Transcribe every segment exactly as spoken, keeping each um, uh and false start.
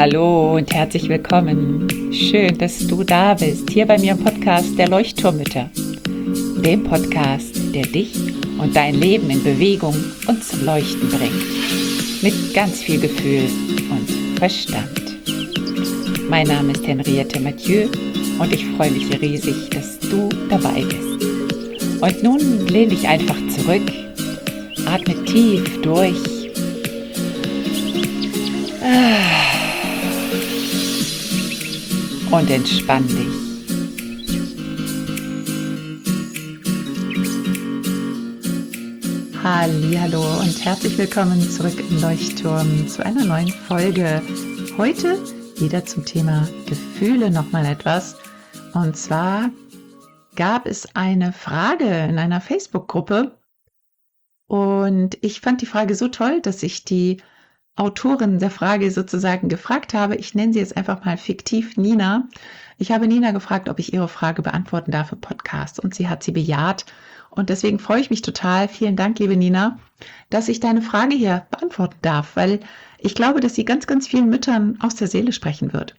Hallo und herzlich willkommen. Schön, dass du da bist, hier bei mir im Podcast der Leuchtturmmütter. Dem Podcast, der dich und dein Leben in Bewegung und zum Leuchten bringt. Mit ganz viel Gefühl und Verstand. Mein Name ist Henriette Mathieu und ich freue mich riesig, dass du dabei bist. Und nun lehn dich einfach zurück, atme tief durch. Und entspann dich. Hallihallo und herzlich willkommen zurück im Leuchtturm zu einer neuen Folge. Heute wieder zum Thema Gefühle nochmal etwas. Und zwar gab es eine Frage in einer Facebook-Gruppe und ich fand die Frage so toll, dass ich die Autorin der Frage sozusagen gefragt habe. Ich nenne sie jetzt einfach mal fiktiv Nina. Ich habe Nina gefragt, ob ich ihre Frage beantworten darf im Podcast und sie hat sie bejaht. Und deswegen freue ich mich total. Vielen Dank, liebe Nina, dass ich deine Frage hier beantworten darf, weil ich glaube, dass sie ganz, ganz vielen Müttern aus der Seele sprechen wird.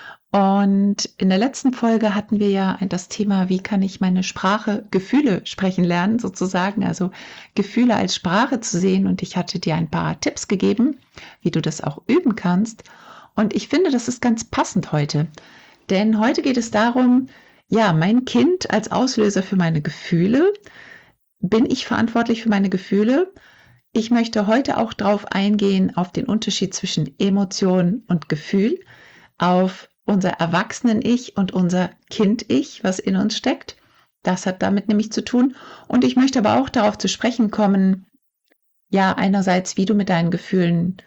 Und in der letzten Folge hatten wir ja das Thema, wie kann ich meine Sprache, Gefühle sprechen lernen, sozusagen, also Gefühle als Sprache zu sehen. Und ich hatte dir ein paar Tipps gegeben, wie du das auch üben kannst. Und ich finde, das ist ganz passend heute. Denn heute geht es darum, ja, mein Kind als Auslöser für meine Gefühle. Bin ich verantwortlich für meine Gefühle? Ich möchte heute auch darauf eingehen, auf den Unterschied zwischen Emotion und Gefühl, auf unser Erwachsenen-Ich und unser Kind-Ich, was in uns steckt. Das hat damit nämlich zu tun. Und ich möchte aber auch darauf zu sprechen kommen, ja, einerseits, wie du mit deinen Gefühlen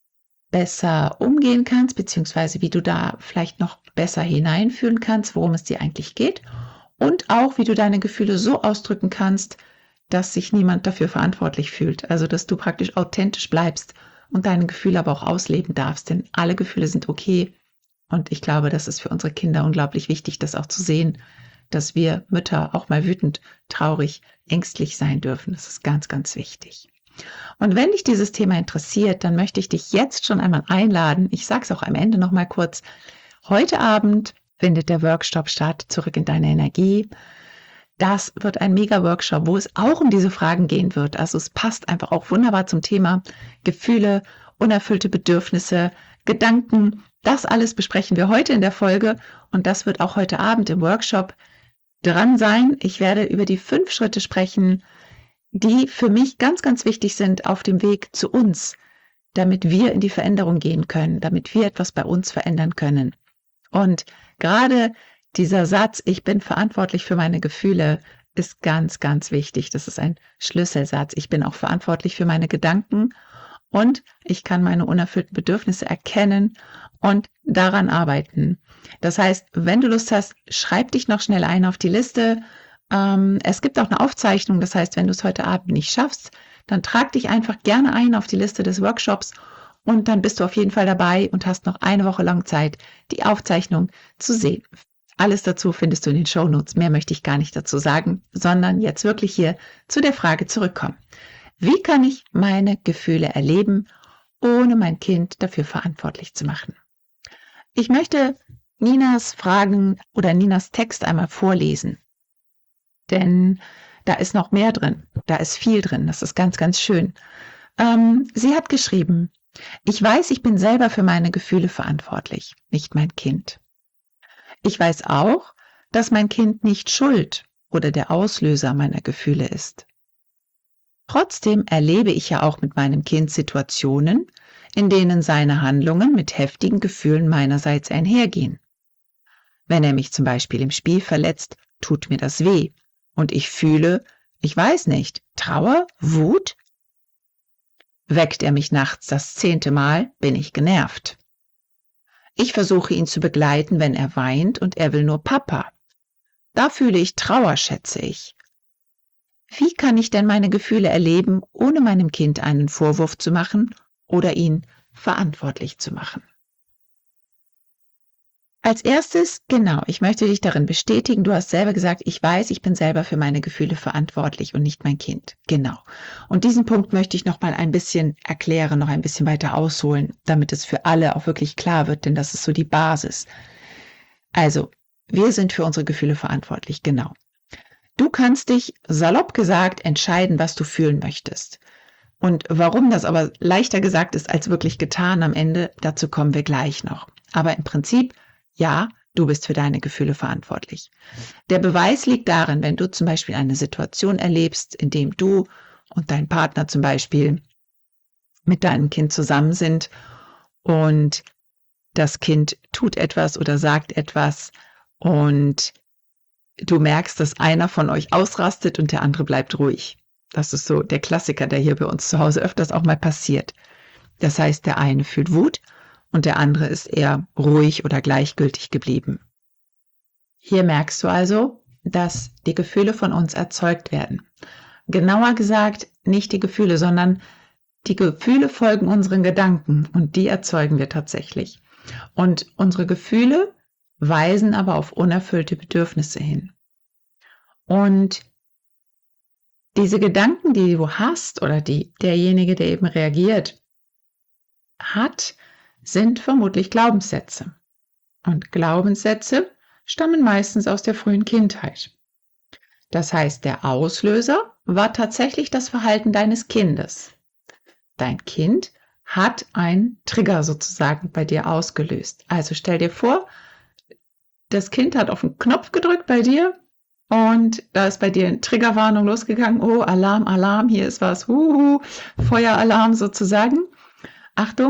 besser umgehen kannst, beziehungsweise wie du da vielleicht noch besser hineinfühlen kannst, worum es dir eigentlich geht. Und auch, wie du deine Gefühle so ausdrücken kannst, dass sich niemand dafür verantwortlich fühlt. Also, dass du praktisch authentisch bleibst und deine Gefühle aber auch ausleben darfst. Denn alle Gefühle sind okay. Und ich glaube, das ist für unsere Kinder unglaublich wichtig, das auch zu sehen, dass wir Mütter auch mal wütend, traurig, ängstlich sein dürfen. Das ist ganz, ganz wichtig. Und wenn dich dieses Thema interessiert, dann möchte ich dich jetzt schon einmal einladen. Ich sage es auch am Ende noch mal kurz. Heute Abend findet der Workshop statt, Zurück in deine Energie. Das wird ein Mega-Workshop, wo es auch um diese Fragen gehen wird. Also es passt einfach auch wunderbar zum Thema Gefühle, unerfüllte Bedürfnisse, Gedanken. Das alles besprechen wir heute in der Folge und das wird auch heute Abend im Workshop dran sein. Ich werde über die fünf Schritte sprechen, die für mich ganz, ganz wichtig sind auf dem Weg zu uns, damit wir in die Veränderung gehen können, damit wir etwas bei uns verändern können. Und gerade dieser Satz, ich bin verantwortlich für meine Gefühle, ist ganz, ganz wichtig. Das ist ein Schlüsselsatz. Ich bin auch verantwortlich für meine Gedanken und ich kann meine unerfüllten Bedürfnisse erkennen und daran arbeiten. Das heißt, wenn du Lust hast, schreib dich noch schnell ein auf die Liste. Ähm, es gibt auch eine Aufzeichnung. Das heißt, wenn du es heute Abend nicht schaffst, dann trag dich einfach gerne ein auf die Liste des Workshops und dann bist du auf jeden Fall dabei und hast noch eine Woche lang Zeit, die Aufzeichnung zu sehen. Alles dazu findest du in den Shownotes. Mehr möchte ich gar nicht dazu sagen, sondern jetzt wirklich hier zu der Frage zurückkommen. Wie kann ich meine Gefühle erleben, ohne mein Kind dafür verantwortlich zu machen? Ich möchte Ninas Fragen oder Ninas Text einmal vorlesen, denn da ist noch mehr drin, da ist viel drin, das ist ganz, ganz schön. Ähm, sie hat geschrieben, ich weiß, ich bin selber für meine Gefühle verantwortlich, nicht mein Kind. Ich weiß auch, dass mein Kind nicht schuld oder der Auslöser meiner Gefühle ist. Trotzdem erlebe ich ja auch mit meinem Kind Situationen, in denen seine Handlungen mit heftigen Gefühlen meinerseits einhergehen. Wenn er mich zum Beispiel im Spiel verletzt, tut mir das weh und ich fühle, ich weiß nicht, Trauer, Wut? Weckt er mich nachts das zehnte Mal, bin ich genervt. Ich versuche ihn zu begleiten, wenn er weint und er will nur Papa. Da fühle ich Trauer, schätze ich. Wie kann ich denn meine Gefühle erleben, ohne meinem Kind einen Vorwurf zu machen oder ihn verantwortlich zu machen? Als erstes, genau, ich möchte dich darin bestätigen, du hast selber gesagt, ich weiß, ich bin selber für meine Gefühle verantwortlich und nicht mein Kind. Genau. Und diesen Punkt möchte ich noch mal ein bisschen erklären, noch ein bisschen weiter ausholen, damit es für alle auch wirklich klar wird, denn das ist so die Basis. Also, wir sind für unsere Gefühle verantwortlich, genau. Du kannst dich, salopp gesagt, entscheiden, was du fühlen möchtest. Und warum das aber leichter gesagt ist als wirklich getan am Ende, dazu kommen wir gleich noch. Aber im Prinzip, ja, du bist für deine Gefühle verantwortlich. Der Beweis liegt darin, wenn du zum Beispiel eine Situation erlebst, in dem du und dein Partner zum Beispiel mit deinem Kind zusammen sind und das Kind tut etwas oder sagt etwas und du merkst, dass einer von euch ausrastet und der andere bleibt ruhig. Das ist so der Klassiker, der hier bei uns zu Hause öfters auch mal passiert. Das heißt, der eine fühlt Wut und der andere ist eher ruhig oder gleichgültig geblieben. Hier merkst du also, dass die Gefühle von uns erzeugt werden. Genauer gesagt, nicht die Gefühle, sondern die Gefühle folgen unseren Gedanken und die erzeugen wir tatsächlich. Und unsere Gefühle weisen aber auf unerfüllte Bedürfnisse hin. Und diese Gedanken, die du hast oder die derjenige, der eben reagiert, hat, sind vermutlich Glaubenssätze. Und Glaubenssätze stammen meistens aus der frühen Kindheit. Das heißt, der Auslöser war tatsächlich das Verhalten deines Kindes. Dein Kind hat einen Trigger sozusagen bei dir ausgelöst. Also stell dir vor, das Kind hat auf den Knopf gedrückt bei dir und da ist bei dir eine Triggerwarnung losgegangen. Oh, Alarm, Alarm, hier ist was. Huhu, Feueralarm sozusagen. Achtung.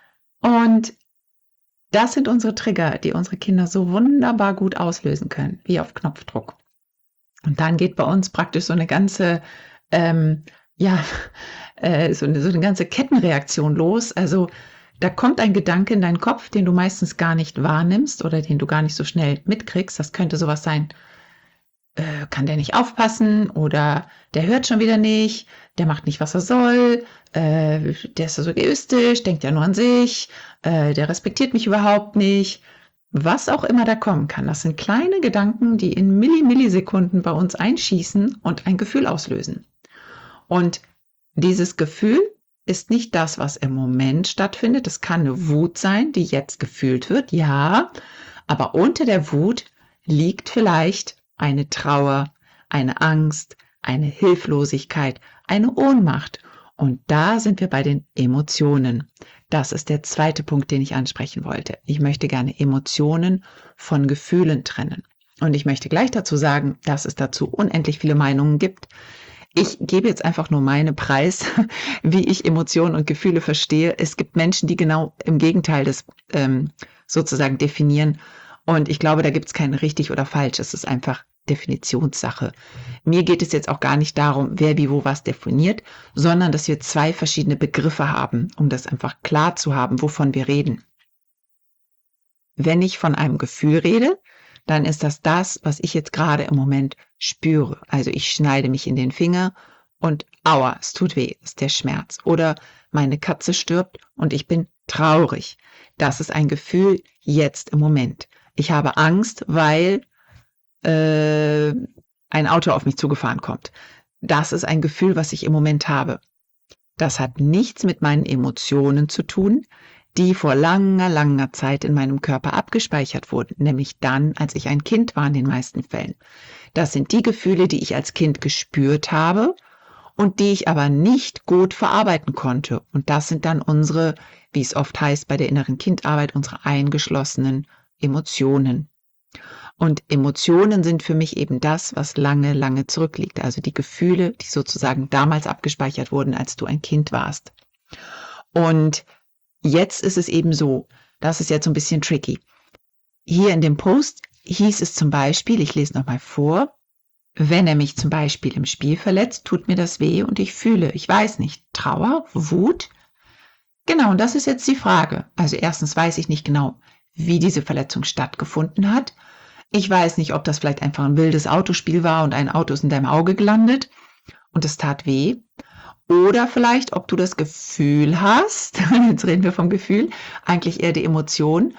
Und das sind unsere Trigger, die unsere Kinder so wunderbar gut auslösen können, wie auf Knopfdruck. Und dann geht bei uns praktisch so eine ganze, ähm, ja, äh, so, eine, so eine ganze Kettenreaktion los. Also da kommt ein Gedanke in deinen Kopf, den du meistens gar nicht wahrnimmst oder den du gar nicht so schnell mitkriegst. Das könnte sowas sein, äh, kann der nicht aufpassen oder der hört schon wieder nicht, der macht nicht, was er soll, äh, der ist so egoistisch, denkt ja nur an sich, äh, der respektiert mich überhaupt nicht. Was auch immer da kommen kann, das sind kleine Gedanken, die in Milli Millisekunden bei uns einschießen und ein Gefühl auslösen. Und dieses Gefühl ist nicht das, was im Moment stattfindet. Es kann eine Wut sein, die jetzt gefühlt wird, ja, aber unter der Wut liegt vielleicht eine Trauer, eine Angst, eine Hilflosigkeit, eine Ohnmacht. Und da sind wir bei den Emotionen. Das ist der zweite Punkt, den ich ansprechen wollte. Ich möchte gerne Emotionen von Gefühlen trennen. Und ich möchte gleich dazu sagen, dass es dazu unendlich viele Meinungen gibt. Ich gebe jetzt einfach nur meine Preis, wie ich Emotionen und Gefühle verstehe. Es gibt Menschen, die genau im Gegenteil das ähm, sozusagen definieren. Und ich glaube, da gibt es kein richtig oder falsch. Es ist einfach Definitionssache. Mir geht es jetzt auch gar nicht darum, wer wie wo was definiert, sondern dass wir zwei verschiedene Begriffe haben, um das einfach klar zu haben, wovon wir reden. Wenn ich von einem Gefühl rede, dann ist das das, was ich jetzt gerade im Moment spüre. Also ich schneide mich in den Finger und aua, es tut weh, ist der Schmerz. Oder meine Katze stirbt und ich bin traurig. Das ist ein Gefühl jetzt im Moment. Ich habe Angst, weil äh, ein Auto auf mich zugefahren kommt. Das ist ein Gefühl, was ich im Moment habe. Das hat nichts mit meinen Emotionen zu tun, die vor langer, langer Zeit in meinem Körper abgespeichert wurden, nämlich dann, als ich ein Kind war in den meisten Fällen. Das sind die Gefühle, die ich als Kind gespürt habe und die ich aber nicht gut verarbeiten konnte. Und das sind dann unsere, wie es oft heißt bei der inneren Kindarbeit, unsere eingeschlossenen Emotionen. Und Emotionen sind für mich eben das, was lange, lange zurückliegt. Also die Gefühle, die sozusagen damals abgespeichert wurden, als du ein Kind warst. Und jetzt ist es eben so, das ist jetzt so ein bisschen tricky. Hier in dem Post hieß es zum Beispiel, ich lese nochmal vor, wenn er mich zum Beispiel im Spiel verletzt, tut mir das weh und ich fühle, ich weiß nicht, Trauer, Wut. Genau, und das ist jetzt die Frage. Also erstens weiß ich nicht genau, wie diese Verletzung stattgefunden hat. Ich weiß nicht, ob das vielleicht einfach ein wildes Autospiel war und ein Auto ist in deinem Auge gelandet und es tat weh. Oder vielleicht, ob du das Gefühl hast, jetzt reden wir vom Gefühl, eigentlich eher die Emotion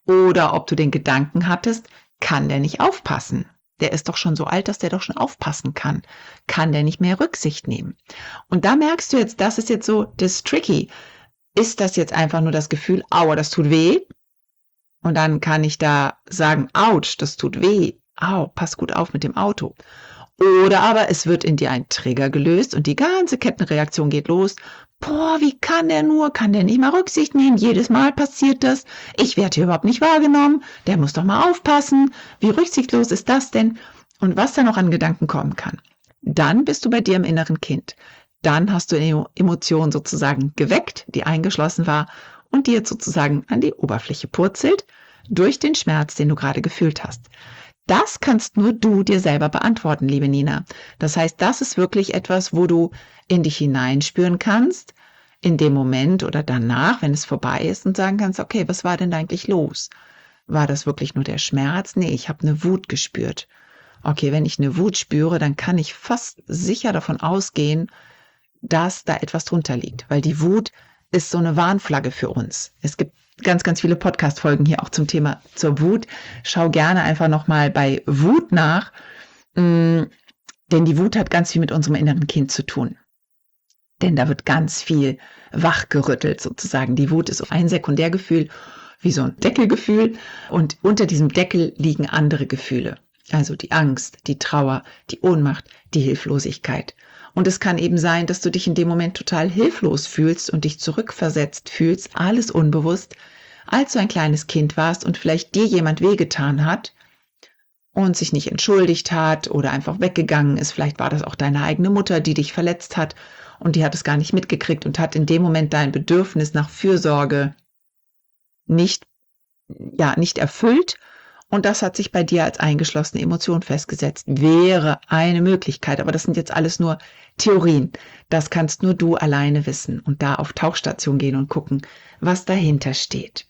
oder ob du den Gedanken hattest, kann der nicht aufpassen? Der ist doch schon so alt, dass der doch schon aufpassen kann. Kann der nicht mehr Rücksicht nehmen? Und da merkst du jetzt, das ist jetzt so das Tricky. Ist das jetzt einfach nur das Gefühl, aua, das tut weh? Und dann kann ich da sagen, ouch, das tut weh. Au, pass gut auf mit dem Auto. Oder aber es wird in dir ein Trigger gelöst und die ganze Kettenreaktion geht los. Boah, wie kann der nur? Kann der nicht mal Rücksicht nehmen? Jedes Mal passiert das. Ich werde hier überhaupt nicht wahrgenommen. Der muss doch mal aufpassen. Wie rücksichtslos ist das denn? Und was da noch an Gedanken kommen kann. Dann bist du bei dir im inneren Kind. Dann hast du eine Emotion sozusagen geweckt, die eingeschlossen war und die jetzt sozusagen an die Oberfläche purzelt durch den Schmerz, den du gerade gefühlt hast. Das kannst nur du dir selber beantworten, liebe Nina. Das heißt, das ist wirklich etwas, wo du in dich hineinspüren kannst, in dem Moment oder danach, wenn es vorbei ist und sagen kannst, okay, was war denn da eigentlich los? War das wirklich nur der Schmerz? Nee, ich habe eine Wut gespürt. Okay, wenn ich eine Wut spüre, dann kann ich fast sicher davon ausgehen, dass da etwas drunter liegt, weil die Wut ist so eine Warnflagge für uns. Es gibt ganz, ganz viele Podcast-Folgen hier auch zum Thema zur Wut. Schau gerne einfach nochmal bei Wut nach, mh, denn die Wut hat ganz viel mit unserem inneren Kind zu tun. Denn da wird ganz viel wachgerüttelt sozusagen. Die Wut ist ein Sekundärgefühl, wie so ein Deckelgefühl und unter diesem Deckel liegen andere Gefühle. Also die Angst, die Trauer, die Ohnmacht, die Hilflosigkeit. Und es kann eben sein, dass du dich in dem Moment total hilflos fühlst und dich zurückversetzt fühlst, alles unbewusst, als du ein kleines Kind warst und vielleicht dir jemand wehgetan hat und sich nicht entschuldigt hat oder einfach weggegangen ist. Vielleicht war das auch deine eigene Mutter, die dich verletzt hat und die hat es gar nicht mitgekriegt und hat in dem Moment dein Bedürfnis nach Fürsorge nicht, ja, nicht erfüllt. Und das hat sich bei dir als eingeschlossene Emotion festgesetzt. Wäre eine Möglichkeit, aber das sind jetzt alles nur Theorien. Das kannst nur du alleine wissen und da auf Tauchstation gehen und gucken, was dahinter steht.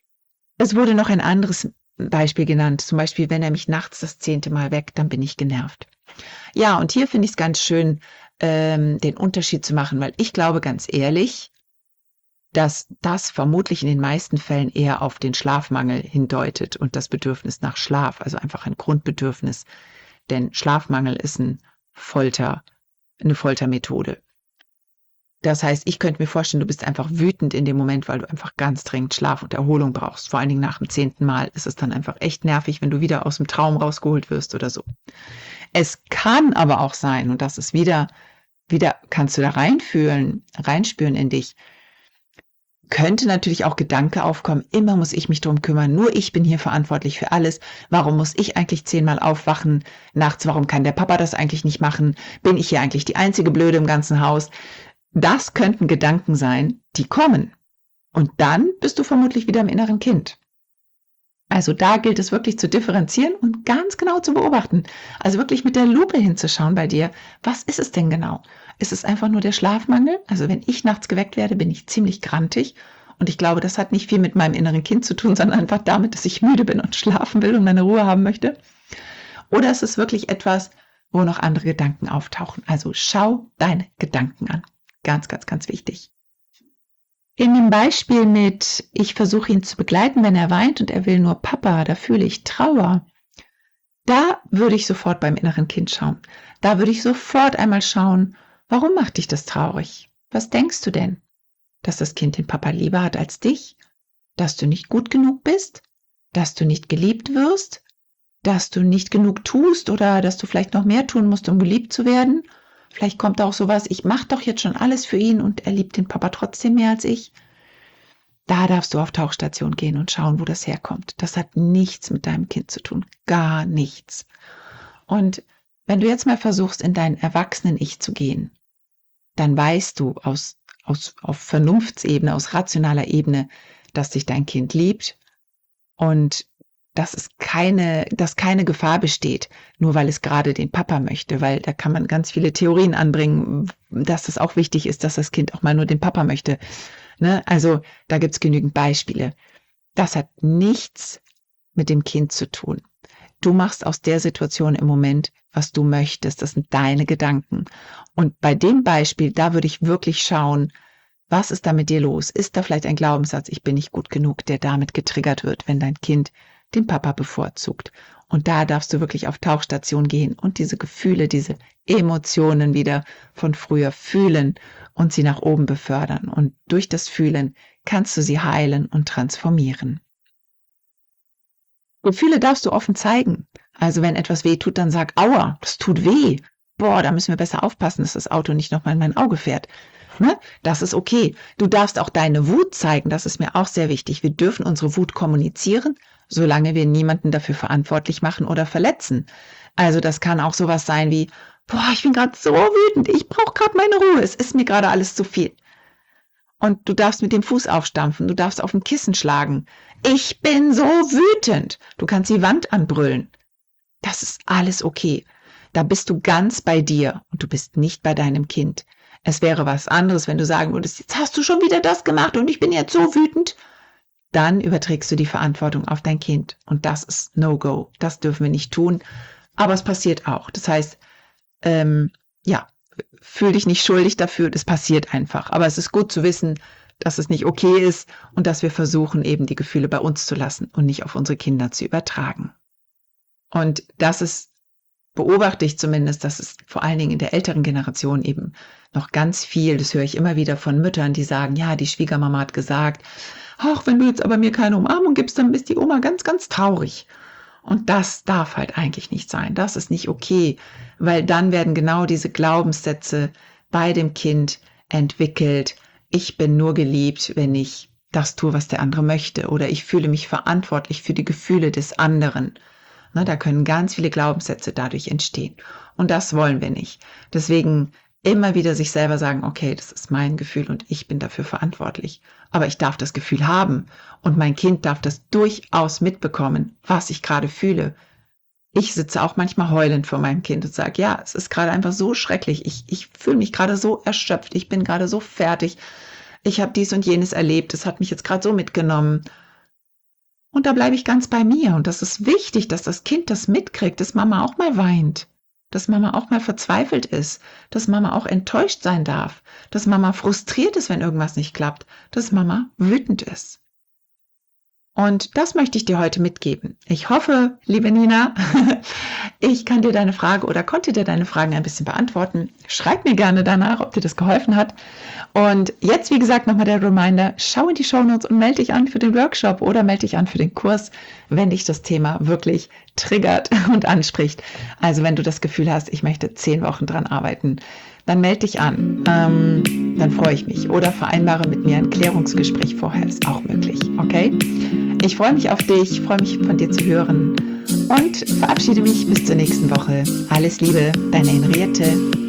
Es wurde noch ein anderes Beispiel genannt, zum Beispiel, wenn er mich nachts das zehnte Mal weckt, dann bin ich genervt. Ja, und hier finde ich es ganz schön, ähm, den Unterschied zu machen, weil ich glaube ganz ehrlich, dass das vermutlich in den meisten Fällen eher auf den Schlafmangel hindeutet und das Bedürfnis nach Schlaf, also einfach ein Grundbedürfnis. Denn Schlafmangel ist ein Folter, eine Foltermethode. Das heißt, ich könnte mir vorstellen, du bist einfach wütend in dem Moment, weil du einfach ganz dringend Schlaf und Erholung brauchst. Vor allen Dingen nach dem zehnten Mal ist es dann einfach echt nervig, wenn du wieder aus dem Traum rausgeholt wirst oder so. Es kann aber auch sein, und das ist wieder, wieder kannst du da reinfühlen, reinspüren in dich, könnte natürlich auch Gedanke aufkommen, immer muss ich mich drum kümmern, nur ich bin hier verantwortlich für alles. Warum muss ich eigentlich zehnmal aufwachen nachts? Warum kann der Papa das eigentlich nicht machen? Bin ich hier eigentlich die einzige Blöde im ganzen Haus? Das könnten Gedanken sein, die kommen. Und dann bist du vermutlich wieder im inneren Kind. Also da gilt es wirklich zu differenzieren und ganz genau zu beobachten. Also wirklich mit der Lupe hinzuschauen bei dir. Was ist es denn genau? Ist es einfach nur der Schlafmangel? Also wenn ich nachts geweckt werde, bin ich ziemlich grantig. Und ich glaube, das hat nicht viel mit meinem inneren Kind zu tun, sondern einfach damit, dass ich müde bin und schlafen will und meine Ruhe haben möchte. Oder ist es wirklich etwas, wo noch andere Gedanken auftauchen? Also schau deine Gedanken an. Ganz, ganz, ganz wichtig. In dem Beispiel mit, ich versuche ihn zu begleiten, wenn er weint und er will nur Papa, da fühle ich Trauer. Da würde ich sofort beim inneren Kind schauen. Da würde ich sofort einmal schauen, warum macht dich das traurig? Was denkst du denn? Dass das Kind den Papa lieber hat als dich? Dass du nicht gut genug bist? Dass du nicht geliebt wirst? Dass du nicht genug tust oder dass du vielleicht noch mehr tun musst, um geliebt zu werden? Vielleicht kommt auch sowas, ich mache doch jetzt schon alles für ihn und er liebt den Papa trotzdem mehr als ich. Da darfst du auf Tauchstation gehen und schauen, wo das herkommt. Das hat nichts mit deinem Kind zu tun. Gar nichts. Und wenn du jetzt mal versuchst, in dein Erwachsenen-Ich zu gehen, dann weißt du aus, aus, auf Vernunftsebene, aus rationaler Ebene, dass dich dein Kind liebt und dass es keine, dass keine Gefahr besteht, nur weil es gerade den Papa möchte, weil da kann man ganz viele Theorien anbringen, dass es auch wichtig ist, dass das Kind auch mal nur den Papa möchte. Ne? Also da gibt es genügend Beispiele. Das hat nichts mit dem Kind zu tun. Du machst aus der Situation im Moment, was du möchtest. Das sind deine Gedanken. Und bei dem Beispiel, da würde ich wirklich schauen, Was ist da mit dir los? Ist da vielleicht ein Glaubenssatz, ich bin nicht gut genug, der damit getriggert wird, wenn dein Kind den Papa bevorzugt? Und da darfst du wirklich auf Tauchstation gehen und diese Gefühle, diese Emotionen wieder von früher fühlen und sie nach oben befördern. Und durch das Fühlen kannst du sie heilen und transformieren. Gefühle darfst du offen zeigen. Also wenn etwas weh tut, dann sag, aua, das tut weh. Boah, da müssen wir besser aufpassen, dass das Auto nicht nochmal in mein Auge fährt. Ne? Das ist okay. Du darfst auch deine Wut zeigen, das ist mir auch sehr wichtig. Wir dürfen unsere Wut kommunizieren, solange wir niemanden dafür verantwortlich machen oder verletzen. Also das kann auch sowas sein wie, boah, ich bin gerade so wütend, ich brauche gerade meine Ruhe, es ist mir gerade alles zu viel. Und du darfst mit dem Fuß aufstampfen, du darfst auf ein Kissen schlagen. Ich bin so wütend. Du kannst die Wand anbrüllen. Das ist alles okay. Da bist du ganz bei dir und du bist nicht bei deinem Kind. Es wäre was anderes, wenn du sagen würdest, jetzt hast du schon wieder das gemacht und ich bin jetzt so wütend. Dann überträgst du die Verantwortung auf dein Kind. Und das ist No-Go. Das dürfen wir nicht tun. Aber es passiert auch. Das heißt, ähm, ja, fühl dich nicht schuldig dafür. Das passiert einfach. Aber es ist gut zu wissen, dass es nicht okay ist und dass wir versuchen, eben die Gefühle bei uns zu lassen und nicht auf unsere Kinder zu übertragen. Und das ist, beobachte ich zumindest, dass es vor allen Dingen in der älteren Generation eben noch ganz viel, das höre ich immer wieder von Müttern, die sagen, ja, die Schwiegermama hat gesagt, ach, wenn du jetzt aber mir keine Umarmung gibst, dann ist die Oma ganz, ganz traurig. Und das darf halt eigentlich nicht sein. Das ist nicht okay, weil dann werden genau diese Glaubenssätze bei dem Kind entwickelt. Ich bin nur geliebt, wenn ich das tue, was der andere möchte. Oder ich fühle mich verantwortlich für die Gefühle des anderen. Na, da können ganz viele Glaubenssätze dadurch entstehen. Und das wollen wir nicht. Deswegen immer wieder sich selber sagen, okay, das ist mein Gefühl und ich bin dafür verantwortlich. Aber ich darf das Gefühl haben und mein Kind darf das durchaus mitbekommen, was ich gerade fühle. Ich sitze auch manchmal heulend vor meinem Kind und sage, ja, es ist gerade einfach so schrecklich. Ich, ich fühle mich gerade so erschöpft. Ich bin gerade so fertig. Ich habe dies und jenes erlebt. Es hat mich jetzt gerade so mitgenommen. Und da bleibe ich ganz bei mir. Und das ist wichtig, dass das Kind das mitkriegt, dass Mama auch mal weint. Dass Mama auch mal verzweifelt ist, dass Mama auch enttäuscht sein darf, dass Mama frustriert ist, wenn irgendwas nicht klappt, dass Mama wütend ist. Und das möchte ich dir heute mitgeben. Ich hoffe, liebe Nina, ich kann dir deine Frage oder konnte dir deine Fragen ein bisschen beantworten. Schreib mir gerne danach, ob dir das geholfen hat. Und jetzt, wie gesagt, nochmal der Reminder, schau in die Shownotes und melde dich an für den Workshop oder melde dich an für den Kurs, wenn dich das Thema wirklich triggert und anspricht. Also wenn du das Gefühl hast, ich möchte zehn Wochen dran arbeiten, dann melde dich an. Ähm, dann freue ich mich. Oder vereinbare mit mir ein Klärungsgespräch vorher, ist auch möglich. Okay? Ich freue mich auf dich, freue mich von dir zu hören und verabschiede mich bis zur nächsten Woche. Alles Liebe, deine Henriette.